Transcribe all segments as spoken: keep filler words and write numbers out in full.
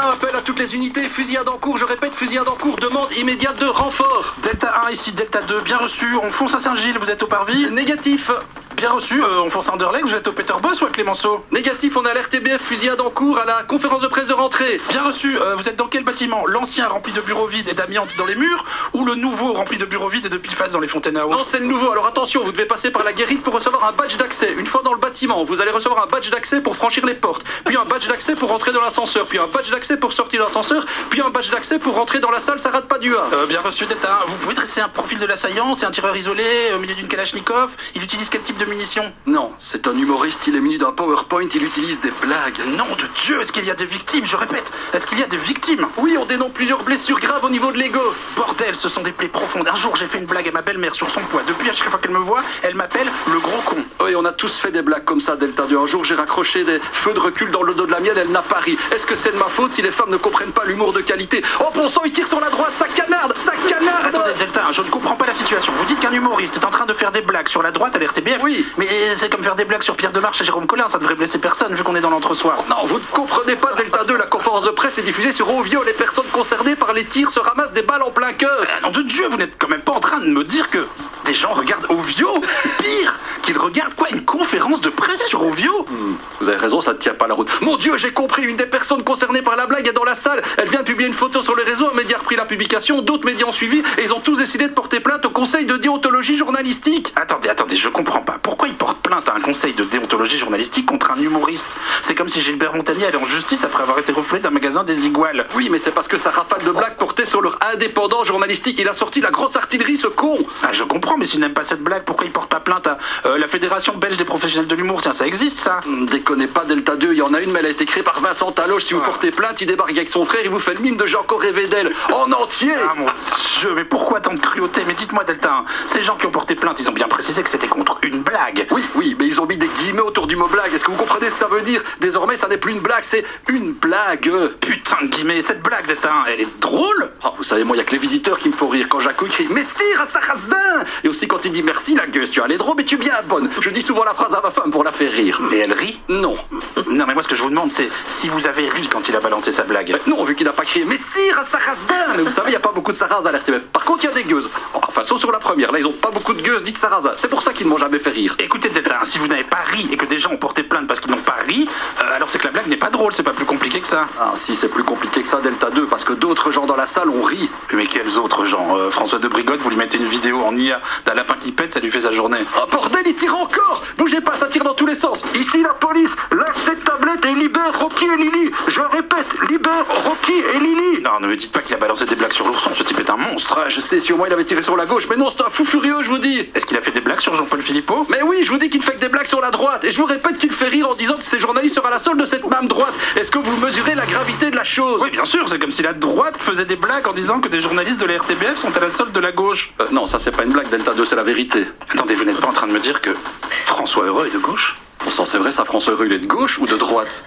Delta un, appel à toutes les unités, fusillade en cours, je répète, fusillade en cours, demande immédiate de renfort. Delta un, ici Delta deux, bien reçu, on fonce à Saint-Gilles, vous êtes au Parvis? Négatif. Bien reçu, euh, on fonce à Anderlecht, vous êtes au Peterboss ou à Clémenceau? Négatif, on a l'R T B F, fusillade en cours à la conférence de presse de rentrée. Bien reçu, euh, vous êtes dans quel bâtiment? L'ancien rempli de bureaux vides et d'amiante dans les murs, ou le nouveau rempli de bureaux vides et de pifas dans les fontaines à eau? Non, c'est le nouveau, alors attention, vous devez passer par la guérite pour recevoir un badge d'accès. Une fois dans le bâtiment, vous allez recevoir un badge d'accès pour franchir les portes, puis un badge d'accès pour rentrer dans l'ascenseur, puis un badge d'accès pour sortir de l'ascenseur, puis un badge d'accès pour rentrer dans la salle Sarah de Padua. Euh, bien reçu, Delta un, vous pouvez dresser un profil de l'assaillant? C'est un tireur isolé, au milieu d'une Kalachnikov? Il utilise quel type de munitions? Non, c'est un humoriste, il est muni d'un PowerPoint, il utilise des blagues. Nom de Dieu, est-ce qu'il y a des victimes? Je répète, est-ce qu'il y a des victimes? Oui, on dénombre plusieurs blessures graves au niveau de l'ego. Bordel, ce sont des plaies profondes. Un jour, j'ai fait une blague à ma belle-mère sur son poids. Depuis, à chaque fois qu'elle me voit, elle m'appelle le gros con. Oui, on a tous fait des blagues comme ça, Delta deux. Un jour, j'ai raccroché des feux de recul dans le dos de la mienne, elle n'a pas ri. Est-ce que c'est de ma faute si les femmes ne comprennent pas l'humour de qualité? Oh, bon sang, il tire sur la droite, ça canarde, ça canarde! Attendez, Delta un, je ne comprends pas la situation. Vous dites qu'un humoriste est en train de faire des blagues sur la droite à l'R T B F? Oui. Mais c'est comme faire des blagues sur Pierre Demarche et Jérôme Collin, ça devrait blesser personne vu qu'on est dans l'entre-soi. Non, vous ne comprenez pas, Delta deux, la conférence de presse est diffusée sur Ovio. Les personnes concernées par les tirs se ramassent des balles en plein cœur. Ah, nom de Dieu, vous n'êtes quand même pas en train de me dire que des gens regardent Ovio? Pire, qu'ils regardent quoi, une conférence de presse sur Ovio? Hmm, vous avez raison, ça ne tient pas la route. Mon Dieu, j'ai compris, une des personnes concernées par la blague est dans la salle. Elle vient de publier une photo sur les réseaux, un média a repris la publication, d'autres médias ont suivi et ils ont tous décidé de porter plainte au conseil de déontologie journalistique. Attendez, attendez, je comprends pas. Pourquoi ils portent plainte à un conseil de déontologie journalistique contre un humoriste? C'est comme si Gilbert Montagnier allait en justice après avoir été refoulé d'un magasin des Iguales. Oui, mais c'est parce que sa rafale de blagues portait sur leur indépendance journalistique. Il a sorti la grosse artillerie, ce con. Ah, je comprends, mais s'il n'aime pas cette blague, pourquoi il porte pas plainte à euh, la Fédération belge des professionnels de l'humour? Tiens, ça existe, ça. Hmm, déconnez pas, Delta deux, il y en a une, mais elle a été créée par Vincent Taloche. Si vous Ah. portez plainte, il débarque avec son frère, il vous fait le mime de j'ai encore rêvé d'elle. En entier. Ah mon Dieu, mais pourquoi tant de cruauté? Mais dites-moi, Delta un, ces gens qui ont porté plainte, ils ont bien précisé que c'était contre une blague. Oui, oui, mais ils ont mis des guillemets autour du mot blague. Est-ce que vous comprenez ce que ça veut dire? Désormais, ça n'est plus une blague, c'est une blague. Putain de guillemets, cette blague, Delta un, elle est drôle? Ah, vous savez, moi, il y a que les visiteurs qui me font rire. Quand Jaco crie « Messire à Sarrazin !» Et aussi quand il dit « Merci, la gueuse, tu as les drôles, mais tu es bien bonne. » Je dis souvent la phrase à ma femme pour la faire rire. Et elle rit? Non. Non, mais moi, ce que je vous demande, c'est si vous avez ri quand il a balancé sa blague. Mais non, vu qu'il n'a pas crié « Messire à Sarrazin !» Mais vous savez, il n'y a pas beaucoup de Sarrazin à l'R T B F. Par contre, il y a des gueuses. Enfin, sauf sur la première. Là, ils ont pas beaucoup de gueuses dites Sarrazin. C'est pour ça qu'ils ne m'ont jamais fait rire. Écoutez, Delta un, si vous n'avez pas ri et que des gens ont porté plainte parce qu'ils n'ont pas ri, euh, alors c'est que la blague n'est pas drôle, c'est pas plus compliqué que ça. Ah si, c'est plus compliqué que ça, Delta deux, parce que d'autres gens dans la salle ont ri. Mais quels autres gens? euh, François de Brigotte, vous lui mettez une vidéo en I A d'un lapin qui pète, ça lui fait sa journée. Oh bordel, il tire encore! Bougez pas, ça tire dans tous les sens. Ici la police, lâche cette tablette et libère Rocky et Lily. Je répète, libère Rocky et Lily. Non, ne me dites pas qu'il a balancé des blagues sur l'ourson, ce type est un monstre. Ah, je sais, si au moins il avait tiré sur la gauche, mais non, c'est un fou furieux, je vous dis. Est-ce qu'il a fait des blagues sur Jean-Paul Philippot? Mais oui, je vous dis qu'il fait que des blagues sur la droite. Et je vous répète qu'il fait rire en disant que ces journalistes sera la solde de cette même droite. Est-ce que vous mesurez la gravité de la chose? Oui, bien sûr, c'est comme si la droite faisait des blagues en disant que des journalistes de la R T B F sont à la solde de la gauche. Euh, non, ça c'est pas une blague, Delta deux, c'est la vérité. Attendez, vous n'êtes pas en train de me dire que François Heureux est de gauche? Bon sang, c'est vrai, ça, François Heureux, il est de gauche ou de droite?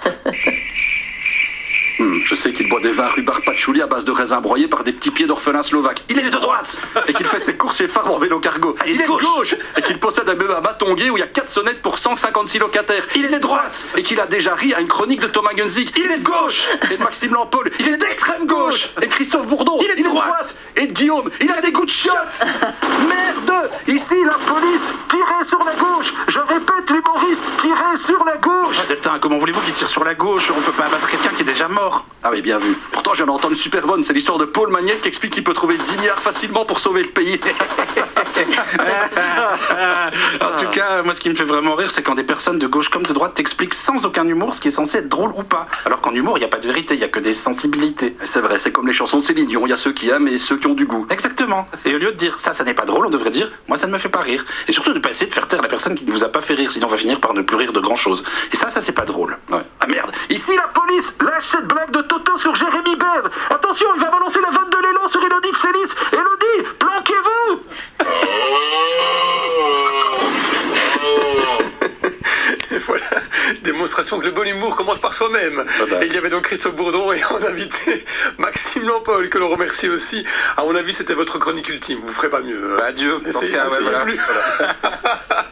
Hmm, je sais qu'il boit des vins rhubarb patchouli à base de raisins broyés par des petits pieds d'orphelins slovaques. Il est de droite! Et qu'il fait ses courses chez Farm en vélo cargo. Ah, il est de de gauche. Et qu'il possède un bébé à bâtonguer où il y a quatre sonnettes pour cent cinquante-six locataires. Il est de droite! Et qu'il a déjà ri à une chronique de Thomas Gunzig. Il est de gauche! Et de Maxime Lampaul. Il est d'extrême gauche. Et de Christophe Bourdon. Il est de droite. Et de Guillaume. Il a des goûts de shots. Merde! Ici, la police, tirez sur la gauche. Je répète, l'humoriste, tirez sur la gauche. Ah, Delta un, comment voulez-vous qu'il tire sur la gauche? On peut pas abattre quelqu'un qui est déjà mort. Ah oui, bien vu. Pourtant, je viens d'entendre une super bonne. C'est l'histoire de Paul Magnette qui explique qu'il peut trouver dix milliards facilement pour sauver le pays. En tout cas, moi, ce qui me fait vraiment rire, c'est quand des personnes de gauche comme de droite t'expliquent sans aucun humour ce qui est censé être drôle ou pas. Alors qu'en humour, il n'y a pas de vérité, il n'y a que des sensibilités. C'est vrai, c'est comme les chansons de Céline Dion. Il y a ceux qui aiment et ceux qui ont du goût. Exactement. Et au lieu de dire ça, ça n'est pas drôle, on devrait dire moi, ça ne me fait pas rire. Et surtout, ne pas essayer de faire taire la personne qui ne vous a pas fait rire, sinon on va finir par ne plus rire de grand chose. Et ça, ça, c'est pas drôle. Ouais. Ah merde. Ici, la police, lâche cette blague de Toto sur Jérémy Baise. Attention, il va balancer la vanne de l'élan sur Élodie de Célis. Élodie, planquez-vous. Et voilà, démonstration que le bon humour commence par soi-même. Ah bah. Et il y avait donc Christophe Bourdon et on invitait Maxime Lampaul, que l'on remercie aussi. À mon avis, c'était votre chronique ultime, vous ferez pas mieux. Bah, adieu. Dans ce Essayez- cas, ouais, essayez voilà. plus. Voilà.